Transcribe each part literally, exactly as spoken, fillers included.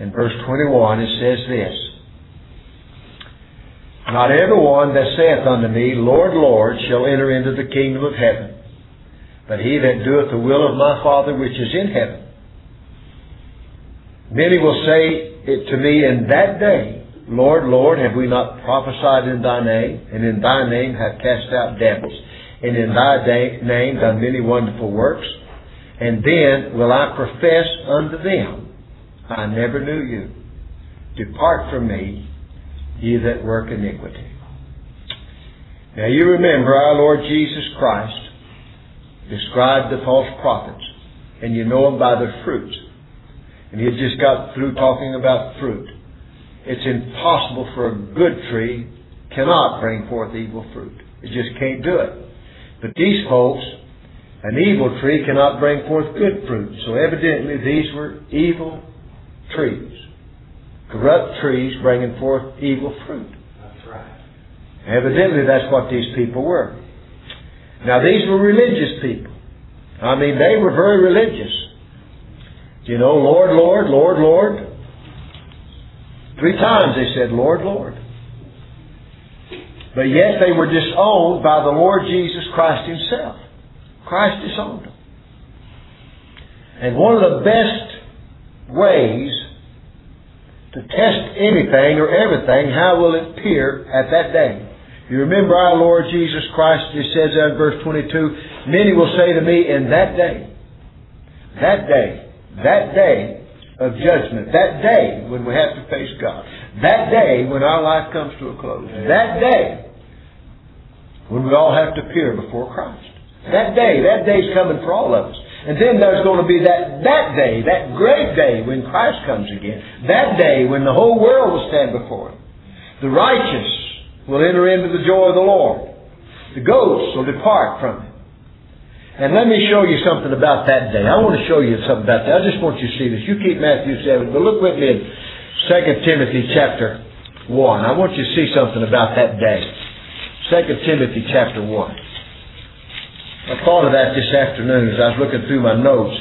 In verse twenty-one it says this, not every one that saith unto me, Lord, Lord, shall enter into the kingdom of heaven, but he that doeth the will of my Father which is in heaven. Many will say it to me in that day, Lord, Lord, have we not prophesied in thy name, and in thy name have cast out devils, and in thy day, name done many wonderful works? And then will I profess unto them, I never knew you. Depart from me, ye that work iniquity. Now you remember our Lord Jesus Christ described the false prophets, and you know them by their fruits. And he had just got through talking about fruit. It's impossible for a good tree cannot bring forth evil fruit. It just can't do it. But these folks, an evil tree cannot bring forth good fruit. So evidently these were evil trees. Corrupt trees bringing forth evil fruit. That's right. Evidently that's what these people were. Now these were religious people. I mean, they were very religious. You know, Lord, Lord, Lord, Lord. Three times they said, Lord, Lord. But yet they were disowned by the Lord Jesus Christ Himself. Christ disowned them. And one of the best ways to test anything or everything, how will it appear at that day? You remember our Lord Jesus Christ, it says in verse twenty-two, many will say to me in that day, that day, that day of judgment, that day when we have to face God, that day when our life comes to a close, that day when we all have to appear before Christ. That day, that day's coming for all of us. And then there's going to be that, that day, that great day when Christ comes again. That day when the whole world will stand before Him. The righteous will enter into the joy of the Lord. The ghosts will depart from Him. And let me show you something about that day. I want to show you something about that. I just want you to see this. You keep Matthew seven, but look with me in Second Timothy chapter one. I want you to see something about that day. Second Timothy chapter one. I thought of that this afternoon as I was looking through my notes.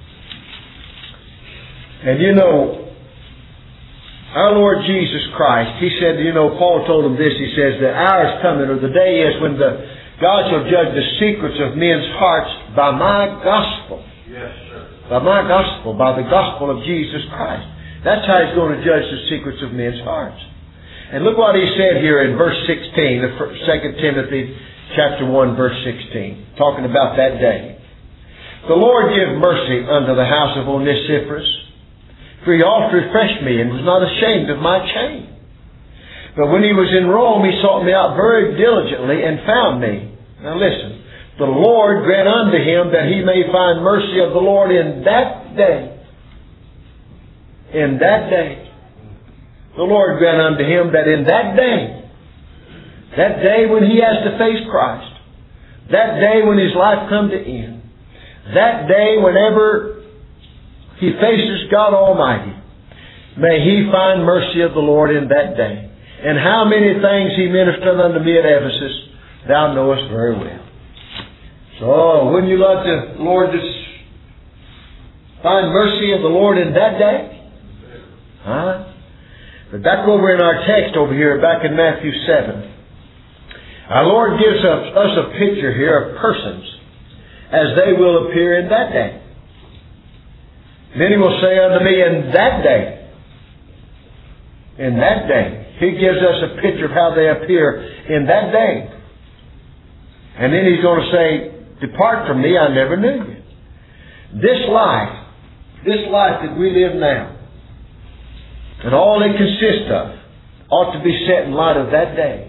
And you know, our Lord Jesus Christ, He said, you know, Paul told him this, he says, the hour is coming, or the day is when the God shall judge the secrets of men's hearts by my gospel. Yes, sir. By my gospel, by the gospel of Jesus Christ. That's how He's going to judge the secrets of men's hearts. And look what He said here in verse sixteen of Second Timothy chapter one, verse sixteen, talking about that day. The Lord give mercy unto the house of Onesiphorus, for he oft refreshed me and was not ashamed of my chain. But when he was in Rome, he sought me out very diligently and found me. Now listen, the Lord grant unto him that he may find mercy of the Lord in that day. In that day. The Lord grant unto him that in that day, that day when he has to face Christ. That day when his life come to end. That day whenever he faces God Almighty. May he find mercy of the Lord in that day. And how many things he ministered unto me at Ephesus, thou knowest very well. So, wouldn't you love to, Lord, to find mercy of the Lord in that day? Huh? But back over in our text over here, back in Matthew seven. Our Lord gives us, us a picture here of persons as they will appear in that day. Many will say unto me in that day. In that day. He gives us a picture of how they appear in that day. And then He's going to say, depart from me, I never knew you. This life, this life that we live now, and all it consists of, ought to be set in light of that day.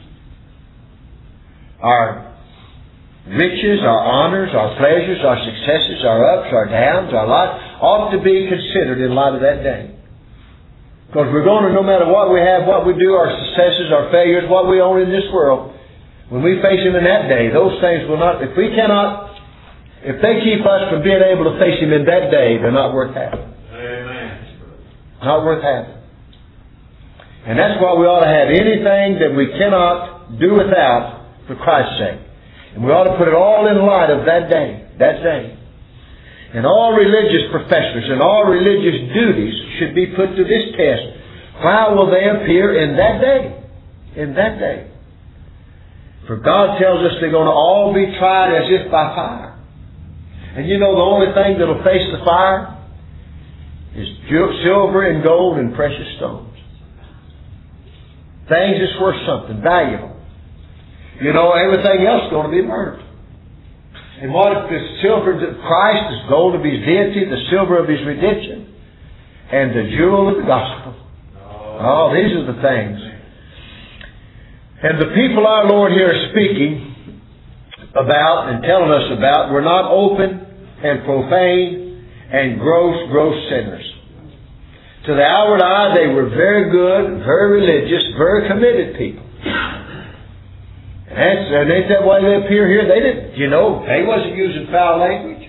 Our riches, our honors, our pleasures, our successes, our ups, our downs, our life ought to be considered in light of that day. Because we're going to, no matter what we have, what we do, our successes, our failures, what we own in this world, when we face Him in that day, those things will not, if we cannot, if they keep us from being able to face Him in that day, they're not worth having. Amen. Not worth having. And that's why we ought to have anything that we cannot do without for Christ's sake. And we ought to put it all in light of that day. That day. And all religious professors and all religious duties should be put to this test. How will they appear in that day? In that day. For God tells us they're going to all be tried as if by fire. And you know the only thing that will face the fire is silver and gold and precious stones. Things that's worth something, valuable. You know, everything else is going to be burned. And what if the silver of Christ is gold of His deity, the silver of His redemption, and the jewel of the gospel? Oh, these are the things. And the people our Lord here is speaking about and telling us about were not open and profane and gross, gross sinners. To the outward eye, they were very good, very religious, very committed people. And, that's, and ain't that why they appear here? They didn't, you know, they wasn't using foul language.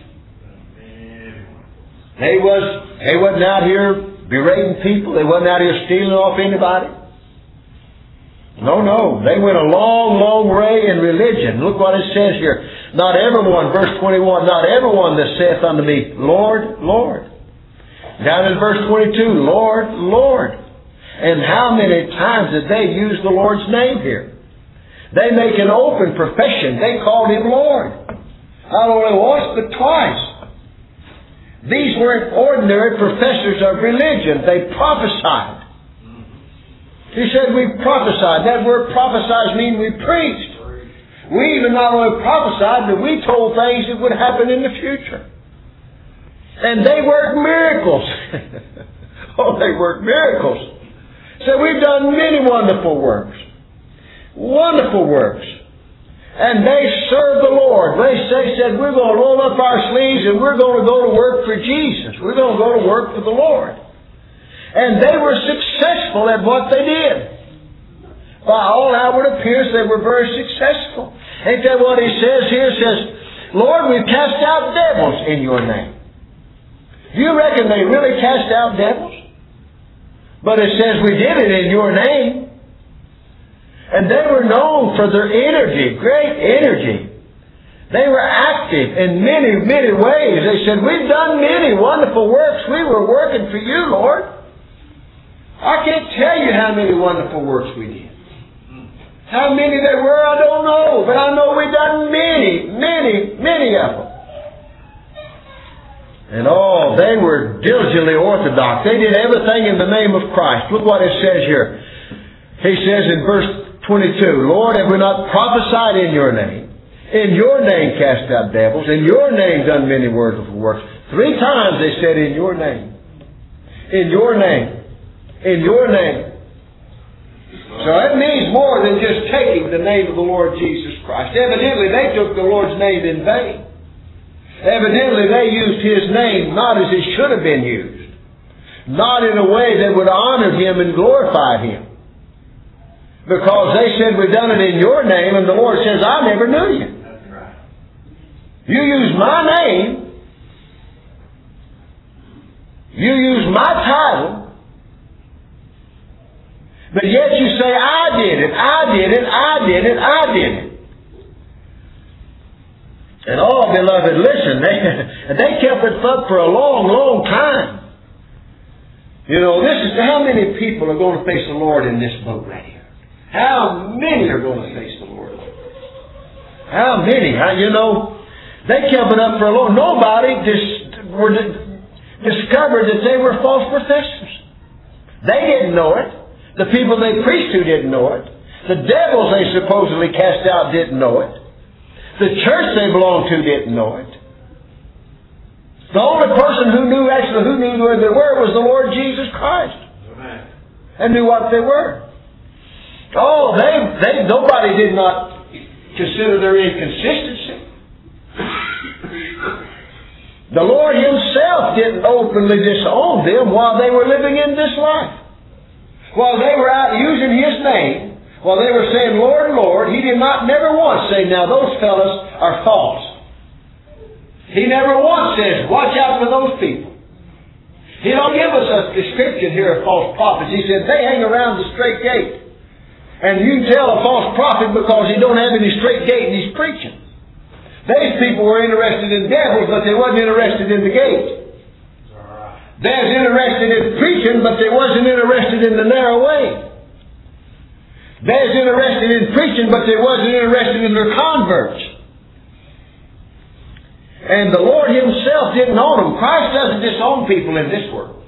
They was, they wasn't out here berating people. They wasn't out here stealing off anybody. No, no. They went a long, long way in religion. Look what it says here. Not everyone, verse twenty-one, not everyone that saith unto me, Lord, Lord. Down in verse twenty-two, Lord, Lord. And how many times did they use the Lord's name here? They make an open profession. They called Him Lord. Not only once, but twice. These weren't ordinary professors of religion. They prophesied. He said we prophesied. That word prophesied means we preached. We even not only prophesied, but we told things that would happen in the future. And they worked miracles. Oh, they worked miracles. So we've done many wonderful works. Wonderful works. And they served the Lord. They said, we're going to roll up our sleeves and we're going to go to work for Jesus. We're going to go to work for the Lord. And they were successful at what they did. By all outward appearance, they were very successful. Ain't that what He says here? It says, Lord, we've cast out devils in Your name. Do you reckon they really cast out devils? But it says we did it in Your name. And they were known for their energy, great energy. They were active in many, many ways. They said, we've done many wonderful works. We were working for You, Lord. I can't tell you how many wonderful works we did. How many there were, I don't know. But I know we've done many, many, many of them. And oh, they were diligently orthodox. They did everything in the name of Christ. Look what it says here. He says in verse twenty-two, Lord, have we not prophesied in Your name? In Your name cast out devils. In Your name done many wonderful works. Three times they said in Your name. In Your name. In Your name. So it means more than just taking the name of the Lord Jesus Christ. Evidently they took the Lord's name in vain. Evidently they used His name not as it should have been used. Not in a way that would honor Him and glorify Him. Because they said, we've done it in Your name, and the Lord says, I never knew you. That's right. You use my name. You use my title. But yet you say, I did it, I did it, I did it, I did it. And oh, beloved, listen, they, they kept it up for a long, long time. You know, this is how many people are going to face the Lord in this boat right here. How many are going to face the Lord? How many? How, you know, they kept it up for a long. Nobody dis, were discovered that they were false professors. They didn't know it. The people they preached to didn't know it. The devils they supposedly cast out didn't know it. The church they belonged to didn't know it. The only person who knew actually who knew where they were was the Lord Jesus Christ. Amen. And knew what they were. Oh, they, they, nobody did not consider their inconsistency. The Lord Himself didn't openly disown them while they were living in this life. While they were out using His name, while they were saying, Lord, Lord, He did not never once say, now those fellas are false. He never once says, watch out for those people. He don't give us a description here of false prophets. He said, they hang around the straight gate. And you can tell a false prophet because he don't have any straight gate and he's preaching. These people were interested in devils, but they wasn't interested in the gate. They was interested in preaching, but they wasn't interested in the narrow way. They was interested in preaching, but they wasn't interested in their converts. And the Lord Himself didn't own them. Christ doesn't disown people in this world.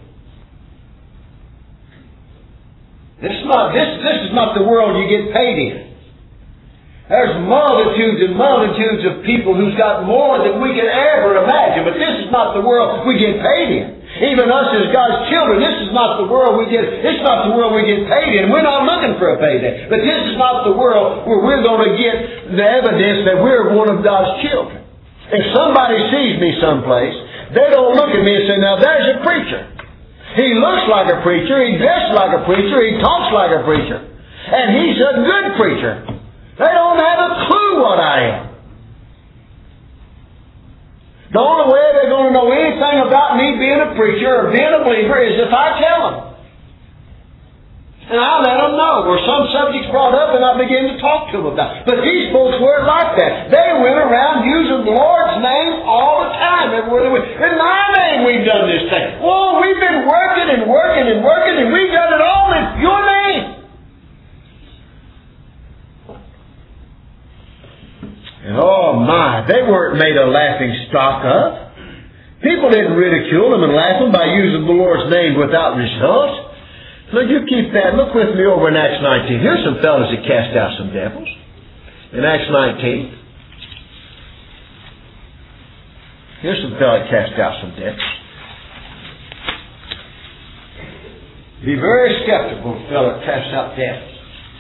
This is not, this, this is not the world you get paid in. There's multitudes and multitudes of people who's got more than we can ever imagine, but this is not the world we get paid in. Even us as God's children, this is not the world we get, it's not the world we get paid in. We're not looking for a payday. But this is not the world where we're going to get the evidence that we're one of God's children. If somebody sees me someplace, they don't look at me and say, now there's a preacher. He looks like a preacher, he dresses like a preacher, he talks like a preacher. And he's a good preacher. They don't have a clue what I am. The only way they're going to know anything about me being a preacher or being a believer is if I tell them. And I let them know. Or some subject's brought up and I begin to talk to them about it. But these folks weren't like that. They went around using the Lord's name all the time. Everywhere they went. In my name we've done this thing. Oh, we've been working and working and working and we've done it all in your name. And oh my, they weren't made a laughing stock of. People didn't ridicule them and laugh them by using the Lord's name without results. Look, you keep that. Look with me over in Acts nineteen. Here's some fellows that cast out some devils. In Acts nineteen. Here's some fellows that cast out some devils. Be very skeptical of fellows that cast out devils.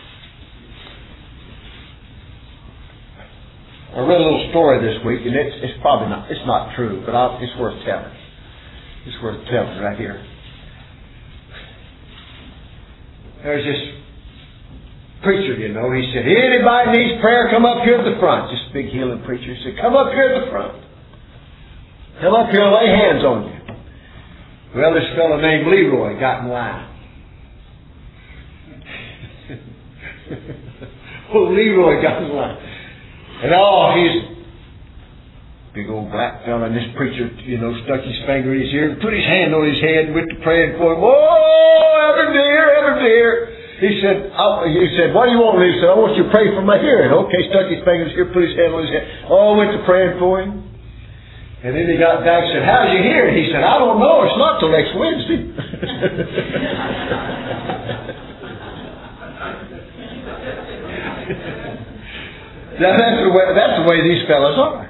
I read a little story this week, and it's, it's probably not, it's not true, but I'll, it's worth telling. It's worth telling right here. There's this preacher, you know, he said, anybody needs prayer, come up here at the front. This big healing preacher said, come up here at the front. Come up here and lay hands on you. Well, this fellow named Leroy got in line. Oh, Leroy got in line. And oh, he's big old black fella, and this preacher, you know, stuck his finger in his ear and put his hand on his head and went to praying for him. Oh, ever dear, ever dear. He said, oh, he said, what do you want? And he said, I want you to pray for my hearing. Okay, stuck his finger in his ear, put his hand on his head. Oh, went to praying for him. And then he got back and said, how's your hearing? He said, I don't know. It's not till next Wednesday. Now, that's the way, that's the way these fellas are.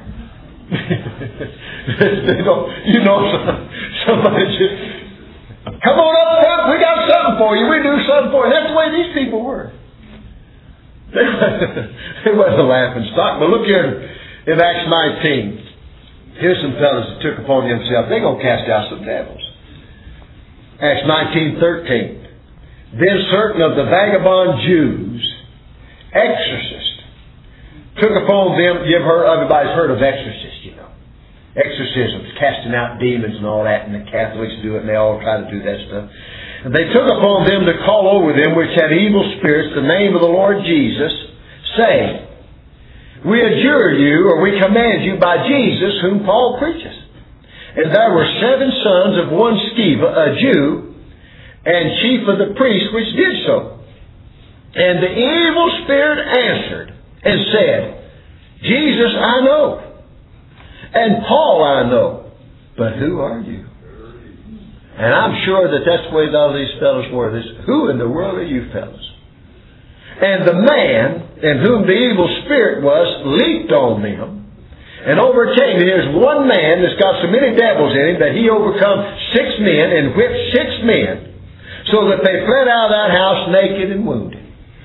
They don't, you know, somebody just, come on up front, we got something for you, we do something for you. That's the way these people were. They, they wasn't a laughing stock. But look here in, in Acts nineteen. Here's some fellas that took upon themselves, they're going to cast out some devils. Acts nineteen thirteen. Then certain of the vagabond Jews, exorcists, took upon them, you've heard, everybody's heard of exorcists, you know. Exorcisms, casting out demons and all that, and the Catholics do it, and they all try to do that stuff. And they took upon them to call over them which had evil spirits the name of the Lord Jesus, saying, we adjure you, or we command you by Jesus, whom Paul preaches. And there were seven sons of one Sceva, a Jew, and chief of the priests which did so. And the evil spirit answered, and said, Jesus I know, and Paul I know, but who are you? And I'm sure that that's the way all these fellows were. This, who in the world are you fellows? And the man in whom the evil spirit was leaped on them and overcame. There's one man that's got so many devils in him that he overcome six men and whipped six men so that they fled out of that house naked and wounded.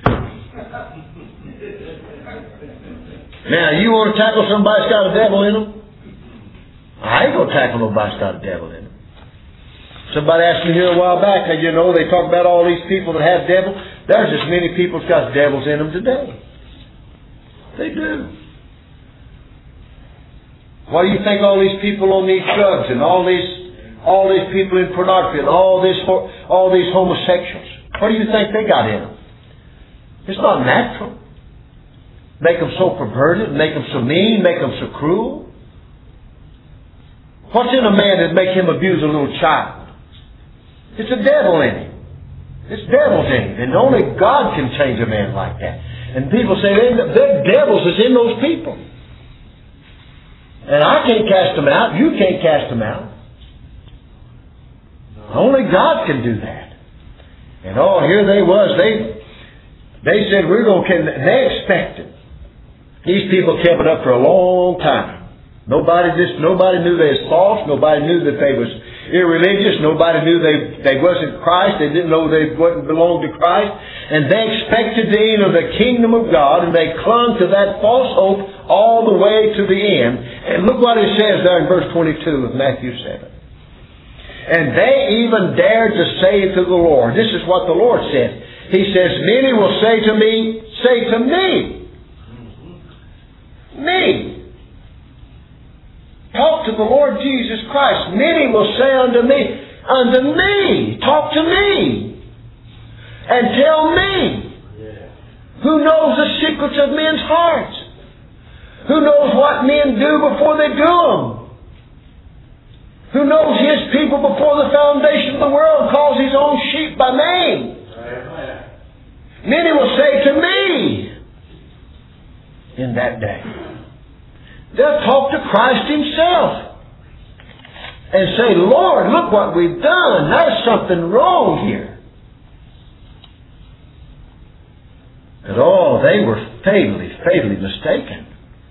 Now, you want to tackle somebody that's got a devil in them? I ain't going to tackle nobody that's got a devil in them. Somebody asked me here a while back, you know, they talk about all these people that have devils. There's as many people that's got devils in them today. They do. Why do you think all these people on these drugs and all these all these people in pornography and all this all these homosexuals? What do you think they got in them? It's not natural. Make them so perverted, make them so mean, make them so cruel? What's in a man that makes him abuse a little child? It's a devil in him. It's devils in him. And only God can change a man like that. And people say, there devils is in those people. And I can't cast them out. You can't cast them out. Only God can do that. And oh, here they was. They they said, we're going to, they expected. These people kept it up for a long time. Nobody just, nobody knew they was false. Nobody knew that they was irreligious. Nobody knew they, they wasn't Christ. They didn't know they wouldn't belong to Christ. And they expected to enter the kingdom of God, and they clung to that false hope all the way to the end. And look what it says there in verse twenty-two of Matthew seven. And they even dared to say to the Lord, this is what the Lord said. He says, many will say to me, say to me, me. Talk to the Lord Jesus Christ. Many will say unto me, unto me, talk to me, and tell me, who knows the secrets of men's hearts, who knows what men do before they do them, who knows His people before the foundation of the world, calls His own sheep by name. Many will say to me in that day. They'll talk to Christ Himself and say, Lord, look what we've done. There's something wrong here. And oh, they were fatally, fatally mistaken.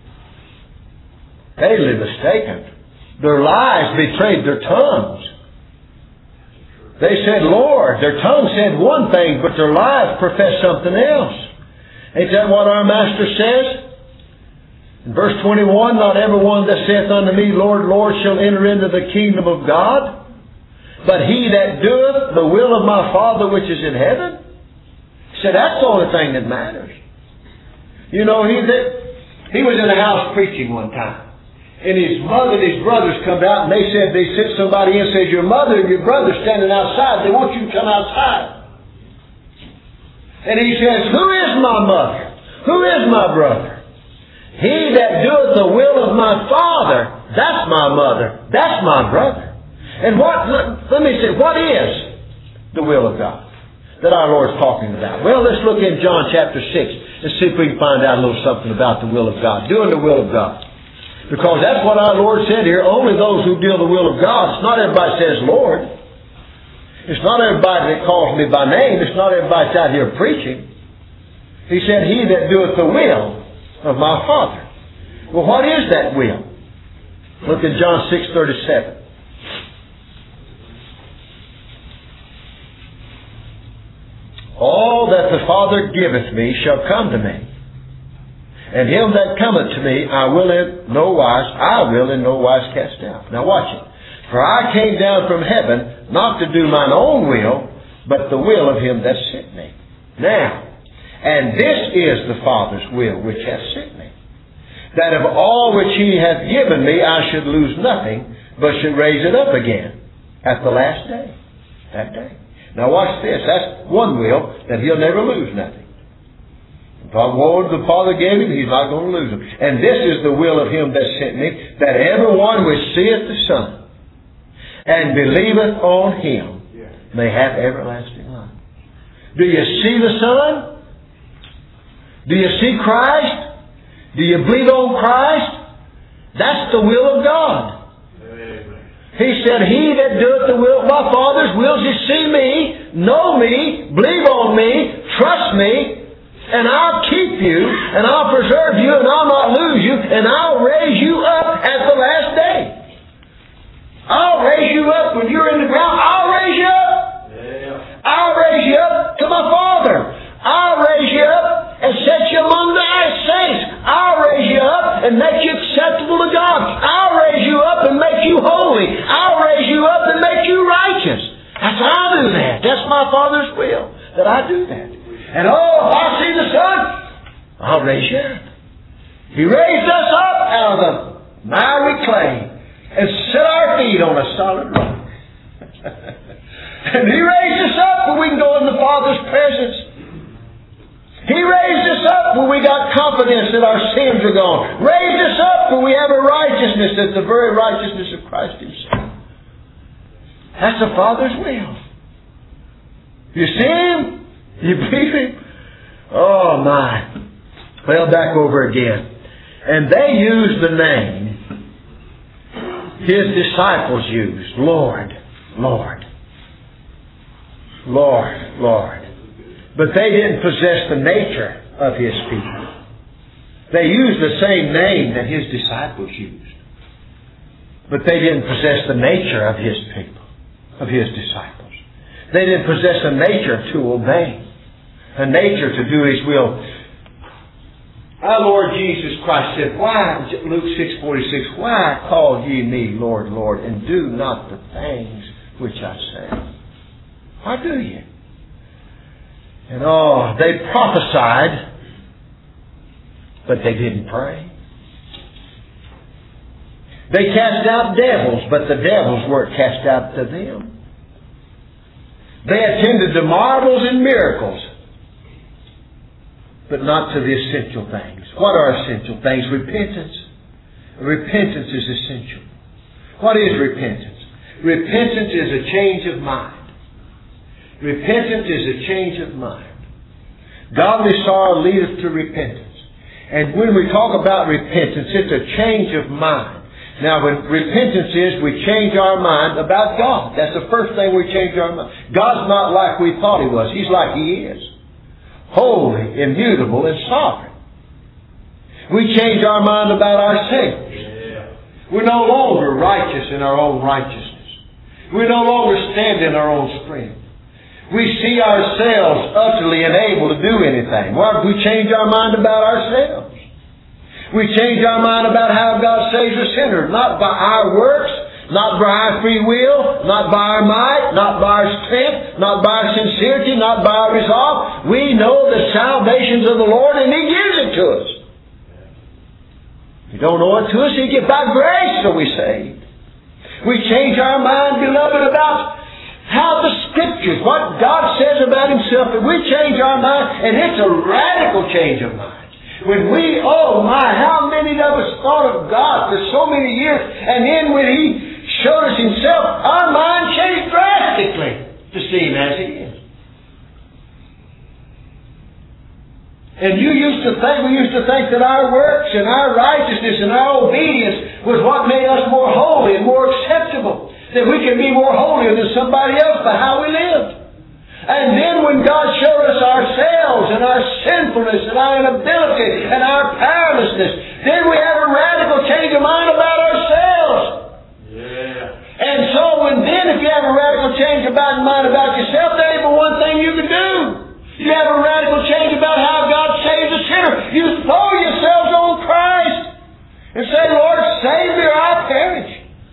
Fatally mistaken. Their lies betrayed their tongues. They said, Lord. Their tongue said one thing, but their lives professed something else. Ain't that what our Master says? In verse twenty-one, not every one that saith unto me, Lord, Lord, shall enter into the kingdom of God, but he that doeth the will of my Father which is in heaven. He said, that's the only thing that matters. You know, he, he was in a house preaching one time. And his mother and his brothers come out, and they said, they sent somebody in and says, your mother and your brother standing outside. They want you to come outside. And he says, who is my mother? Who is my brother? He that doeth the will of my Father, that's my mother, that's my brother. And what, let, let me say, what is the will of God that our Lord's talking about? Well, let's look in John chapter six and see if we can find out a little something about the will of God, doing the will of God. Because that's what our Lord said here, only those who do the will of God. It's not everybody says Lord. It's not everybody that calls me by name. It's not everybody that's out here preaching. He said, he that doeth the will of my Father. Well, what is that will? Look at John six thirty-seven. All that the Father giveth me shall come to me. And him that cometh to me, I will in no wise, I will in no wise cast out. Now watch it. For I came down from heaven, not to do mine own will, but the will of him that sent me. Now, and this is the Father's will which hath sent me, that of all which he hath given me I should lose nothing, but should raise it up again at the last day. That day. Now watch this. That's one will, that he'll never lose nothing. What the Father gave him, he's not going to lose them. And this is the will of him that sent me, that every one which seeth the Son and believeth on him may have everlasting life. Do you see the Son? Do you see Christ? Do you believe on Christ? That's the will of God. He said, he that doeth the will of my Father's will is see me, know me, believe on me, trust me, and I'll keep you, and I'll preserve you, and I'll not lose you, and I'll raise you up at the last day. I'll raise you up when you're in the ground. I'll raise you up. Yeah. I'll raise you up to my Father. I'll raise you up and set you among the saints. I'll raise you up and make you acceptable to God. I'll raise you up and make you holy. I'll raise you up and make you righteous. That's how I do that. That's my Father's will, that I do that. And oh, if I see the Son, I'll raise you up. He raised us up out of the miry clay and set our feet on a solid rock. And He raised us up so we can go in the Father's presence. He He raised us up when we got confidence that our sins are gone. Raised us up when we have a righteousness that's the very righteousness of Christ Himself. That's the Father's will. You see Him? You believe Him? Oh my. Well, back over again. And they used the name His disciples used. Lord, Lord. Lord, Lord. But they didn't possess the nature of His people. They used the same name that His disciples used. But they didn't possess the nature of His people, of His disciples. They didn't possess a nature to obey, a nature to do His will. Our Lord Jesus Christ said, "Why," Luke six forty-six, "Why call ye me Lord, Lord, and do not the things which I say?" Why do you? And oh, they prophesied, but they didn't pray. They cast out devils, but the devils weren't cast out to them. They attended to marvels and miracles, but not to the essential things. What are essential things? Repentance. Repentance is essential. What is repentance? Repentance is a change of mind. Repentance is a change of mind. Godly sorrow leadeth to repentance. And when we talk about repentance, it's a change of mind. Now, when repentance is, we change our mind about God. That's the first thing we change our mind. God's not like we thought He was. He's like He is. Holy, immutable, and sovereign. We change our mind about ourselves. We're no longer righteous in our own righteousness. We no longer stand in our own strength. We see ourselves utterly unable to do anything. Why? We change our mind about ourselves. We change our mind about how God saves a sinner. Not by our works, not by our free will, not by our might, not by our strength, not by our sincerity, not by our resolve. We know the salvations of the Lord and He gives it to us. If you don't know it to us, He gives by grace are we saved. We change our mind, beloved, about how the Scriptures, what God says about Himself, and we change our mind, and it's a radical change of mind. When we, oh my, how many of us thought of God for so many years, and then when He showed us Himself, our mind changed drastically to see Him as He is. And you used to think, we used to think that our works and our righteousness and our obedience was what made us more holy and more acceptable. That we can be more holier than somebody else by how we lived. And then when God showed us ourselves and our sinfulness and our inability and our powerlessness, then we have a radical change of mind about ourselves. Yeah. And so when then if you have a radical change about mind about yourself, there ain't but one thing you can do. You have a radical change about how God saves a sinner. You throw yourselves on Christ and say, Lord, save me or I perish.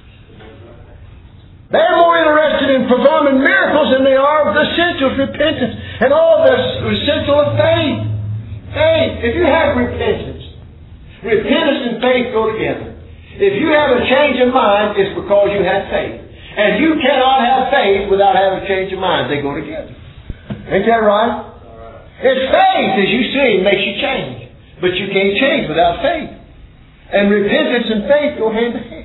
They're more interested in performing miracles than they are of the essentials, repentance, and all the essential of faith. Faith. If you have repentance, repentance and faith go together. If you have a change of mind, it's because you have faith. And you cannot have faith without having a change of mind. They go together. Ain't that right? It's faith, as you see, makes you change. But you can't change without faith. And repentance and faith go hand in hand.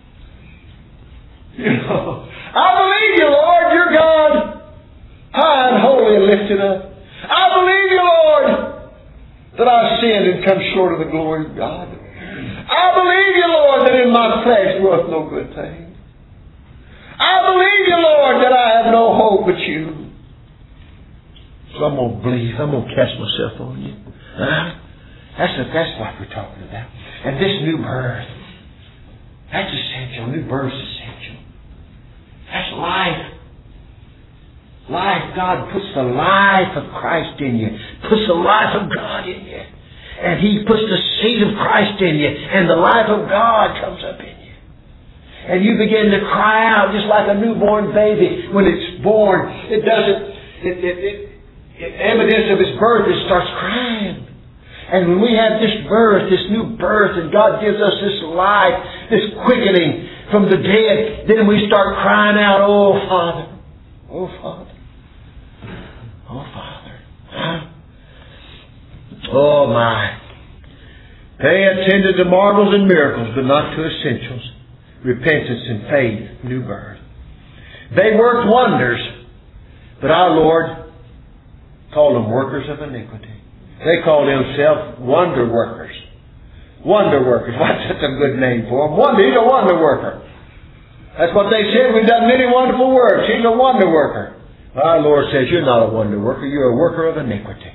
You know, I believe you, Lord, you're God, high and holy and lifted up. I believe you, Lord, that I've sinned and come short of the glory of God. I believe you, Lord, that in my flesh dwelleth no good thing. I believe you, Lord, that I have no hope but you. So I'm going to believe. I'm going to cast myself on you. Huh? That's, a, that's what we're talking about. And this new birth, that's essential. New birth is essential. That's life. Life. God puts the life of Christ in you. Puts the life of God in you. And He puts the seed of Christ in you. And the life of God comes up in you. And you begin to cry out just like a newborn baby. When it's born, it doesn't, it, it, it, it evidence of its birth, it starts crying. And when we have this birth, this new birth, and God gives us this life, this quickening from the dead, then we start crying out, oh Father, oh Father, oh Father. Huh? Oh my. They attended to marvels and miracles, but not to essentials. Repentance and faith, new birth. They worked wonders, but our Lord called them workers of iniquity. They called themselves wonder workers. Wonder workers. What's that's a good name for them? Wonder, he's a wonder worker. That's what they said. We've done many wonderful works. He's a wonder worker. Well, our Lord says, you're not a wonder worker. You're a worker of iniquity.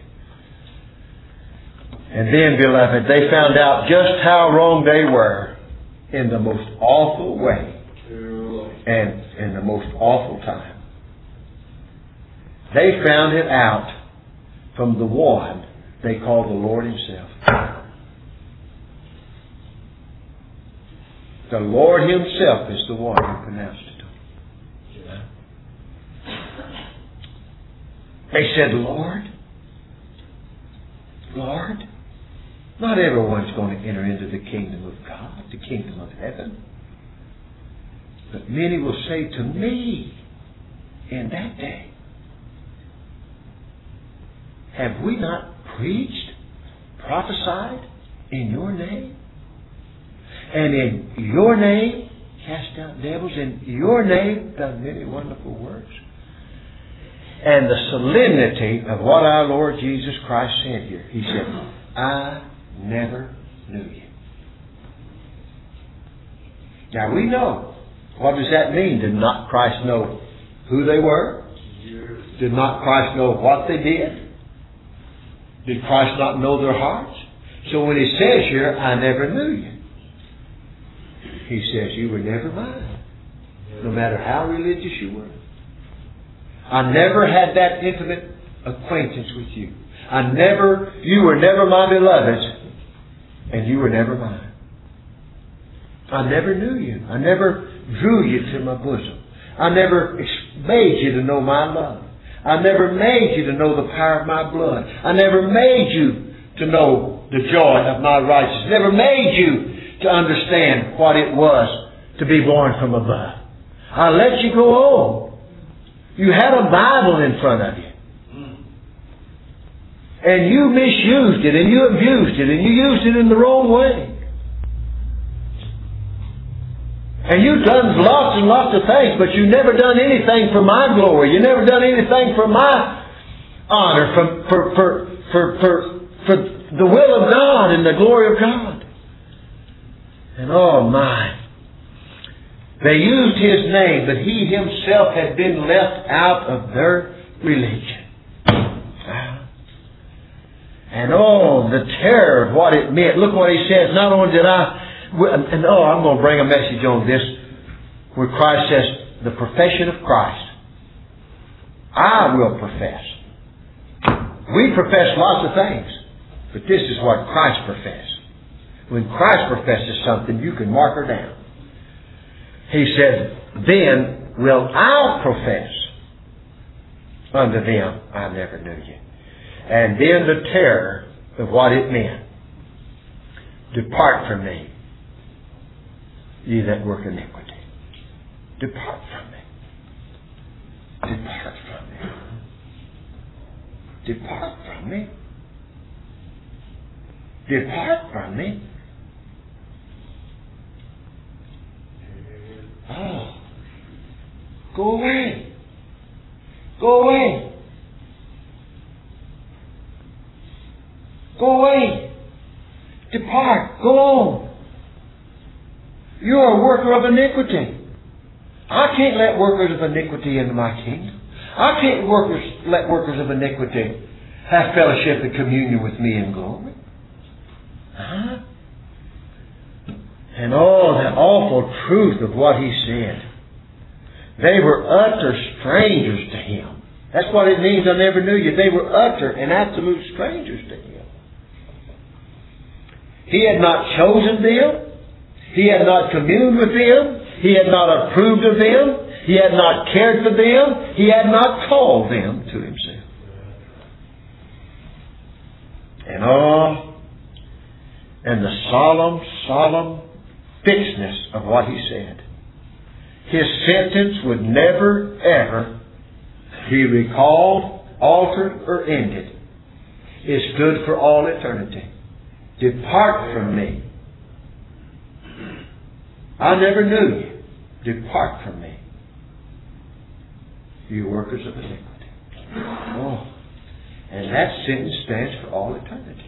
And then, beloved, they found out just how wrong they were in the most awful way and in the most awful time. They found it out from the one they called the Lord Himself. The Lord Himself is the one who pronounced it. They said, Lord, Lord, not everyone's going to enter into the kingdom of God, the kingdom of heaven. But many will say to me in that day, have we not preached, prophesied in your name? And in your name cast out devils, in your name done many wonderful works? And the solemnity of what our Lord Jesus Christ said here. He said, I never knew you. Now we know. What does that mean? Did not Christ know who they were? Did not Christ know what they did? Did Christ not know their hearts? So when He says here, I never knew you, He says you were never mine. No matter how religious you were. I never had that intimate acquaintance with you. I never, you were never my beloved, and you were never mine. I never knew you. I never drew you to my bosom. I never made you to know my love. I never made you to know the power of my blood. I never made you to know the joy of my righteousness. Never made you to understand what it was to be born from above. I let you go on. You had a Bible in front of you. And you misused it, and you abused it, and you used it in the wrong way. And you've done lots and lots of things, but you've never done anything for my glory. You've never done anything for my honor, for, for, for, for, for, for the will of God and the glory of God. And oh my, they used His name, but He Himself had been left out of their religion. And oh, the terror of what it meant. Look what He says. Not only did I, and oh, I'm going to bring a message on this where Christ says, the profession of Christ. I will profess. We profess lots of things, but this is what Christ professed. When Christ professes something, you can mark her down. He said, then will I profess unto them, I never knew you. And then the terror of what it meant. Depart from me, ye that work iniquity. Depart from me. Depart from me. Depart from me. Depart from me. Oh. Go away. Go away. Go away. Depart. Go on. You're a worker of iniquity. I can't let workers of iniquity into my kingdom. I can't workers, let workers of iniquity have fellowship and communion with me in glory. Huh? And oh, the awful truth of what He said. They were utter strangers to Him. That's what it means, I never knew you. They were utter and absolute strangers to Him. He had not chosen them. He had not communed with them. He had not approved of them. He had not cared for them. He had not called them to Himself. And oh, and the solemn, solemn fixedness of what He said. His sentence would never, ever be recalled, altered, or ended. is good for all eternity. Depart from me. I never knew you. Depart from me, you workers of iniquity. Oh, and that sentence stands for all eternity.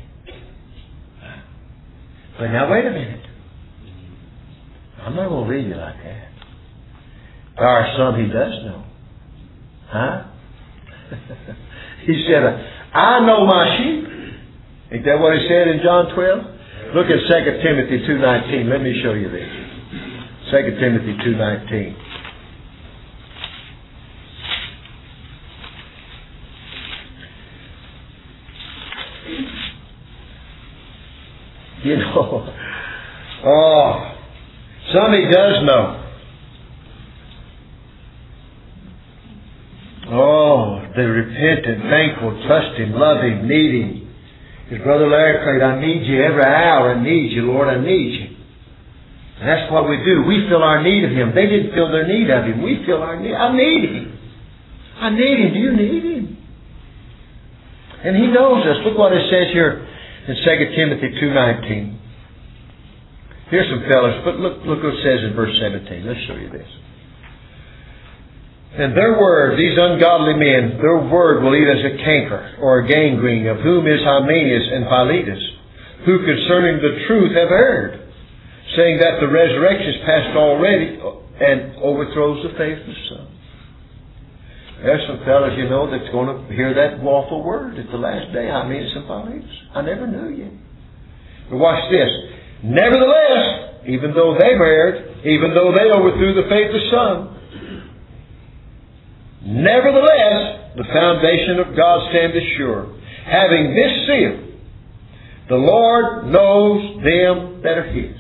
But now wait a minute. I'm not going to read you like that. There are some He does know. Huh? He said, I know my sheep. Ain't that what He said in John twelve? Look at Second Timothy two nineteen. Let me show you this. Second Timothy two nineteen. You know, oh, some He does know. Oh, the repentant, thankful, trusting, loving, needing. His brother Larry prayed, I need you every hour. I need you, Lord, I need you. And that's what we do. We feel our need of Him. They didn't feel their need of Him. We feel our need. I need Him. I need Him. Do you need Him? And He knows us. Look what it says here in Second Timothy two nineteen. Here's some fellas, but look, look what it says in verse seventeen. Let's show you this. And their word, these ungodly men, their word will eat as a canker or a gangrene, of whom is Hymenaeus and Philetus, who concerning the truth have erred, saying that the resurrection is past already, and overthrows the faith of some. There's some fellas, you know, that's going to hear that lawful word at the last day. Hymenaeus and Philetus. I never knew you. But watch this. Nevertheless, even though they've erred, even though they overthrew the faith of some, nevertheless, the foundation of God standeth sure, having this seal: the Lord knows them that are His.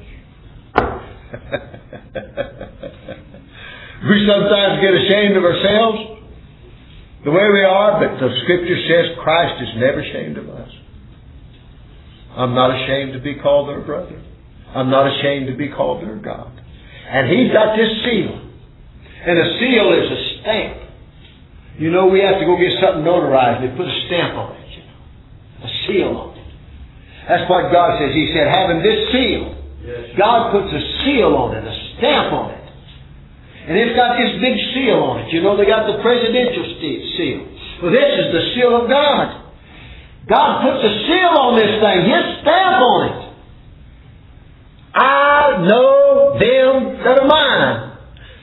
We sometimes get ashamed of ourselves, the way we are, but the Scripture says Christ is never ashamed of us. I'm not ashamed to be called their brother. I'm not ashamed to be called their God. And He's got this seal. And a seal is a stamp. You know, we have to go get something notarized. They put a stamp on it, you know. A seal on it. That's what God says. He said, having this seal, yes. God puts a seal on it, a stamp on it. And it's got this big seal on it. You know, they got the presidential seal. Well, this is the seal of God. God puts a seal on this thing, His stamp on it. I know them that are mine.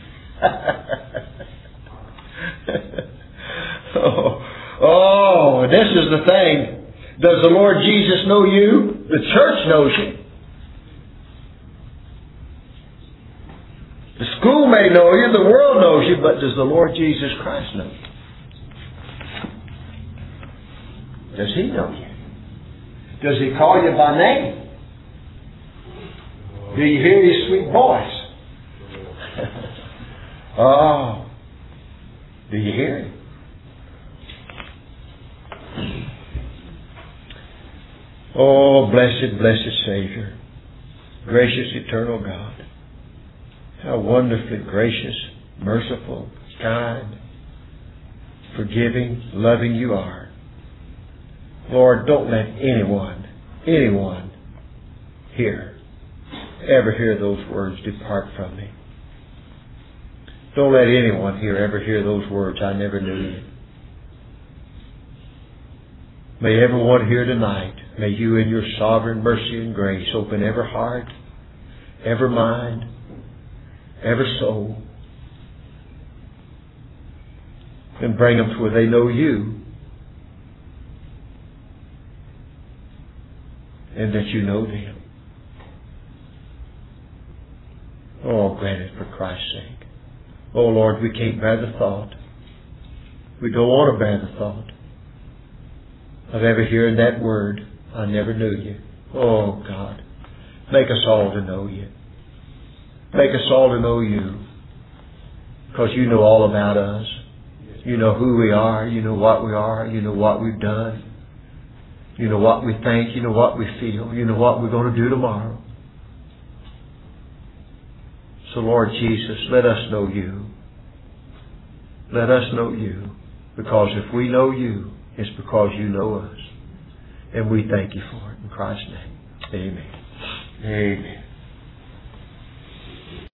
oh, oh, this is the thing. Does the Lord Jesus know you? The church knows you. The school may know you, the world knows you, but does the Lord Jesus Christ know you? Does He know you? Does He call you by name? Do you hear His sweet voice? Oh, do you hear Him? Oh, blessed, blessed Savior, gracious, eternal God. How wonderfully gracious, merciful, kind, forgiving, loving You are. Lord, don't let anyone, anyone here ever hear those words, depart from me. Don't let anyone here ever hear those words, I never knew You. May everyone here tonight, may You in Your sovereign mercy and grace open every heart, every mind, every soul, and bring them to where they know You, and that You know them. Oh, grant it for Christ's sake. Oh, Lord, we can't bear the thought. We don't want to bear the thought of ever hearing that word, I never knew You. Oh, God, make us all to know You. Make us all to know You. Because You know all about us. You know who we are. You know what we are. You know what we've done. You know what we think. You know what we feel. You know what we're going to do tomorrow. So, Lord Jesus, let us know You. Let us know You. Because if we know You, it's because You know us. And we thank you for it. In Christ's name. Amen. Amen.